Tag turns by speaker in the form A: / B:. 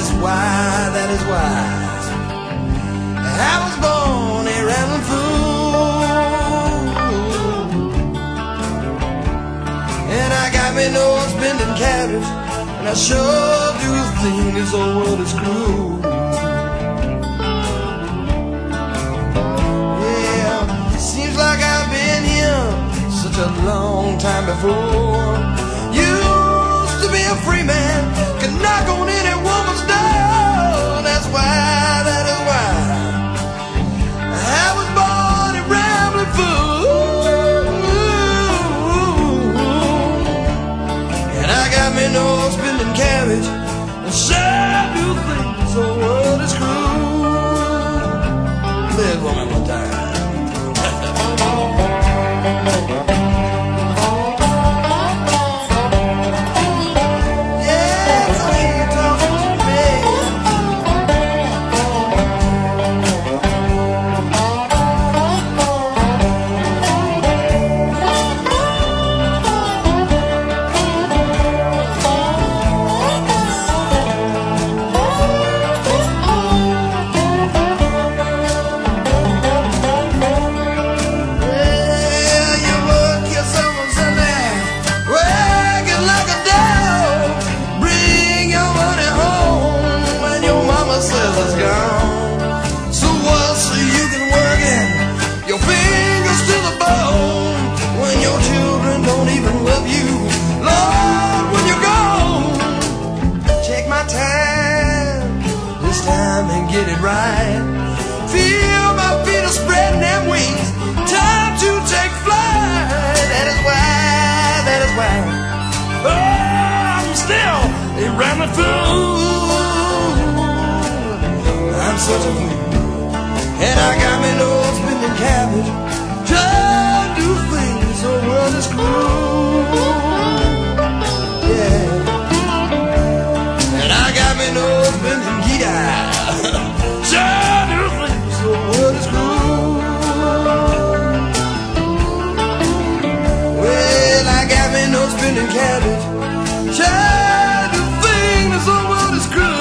A: that is why I was born a rambling fool. And I got me no spending cabbage, and I sure do think this old world is cruel. Yeah, seems like I've been here such a long time before. Used to be a free man, could knock on any woman's door. That's why, that is why I was born a rambling fool. And I got me no spending cabbage, and sure do think this whole world is cruel. Play it for me one time. Get it right. Feel my feet are spreading them wings. Time to take flight. That is why oh, I'm still a rambling fool. I'm such a fool. And I got me no spending cabbage. Trying to do things the world is cruel. Yeah. And I got me no spending guitar. Trying to do things the world is cruel. Well, I got me no spending cabbage. Trying to do things the world is cruel.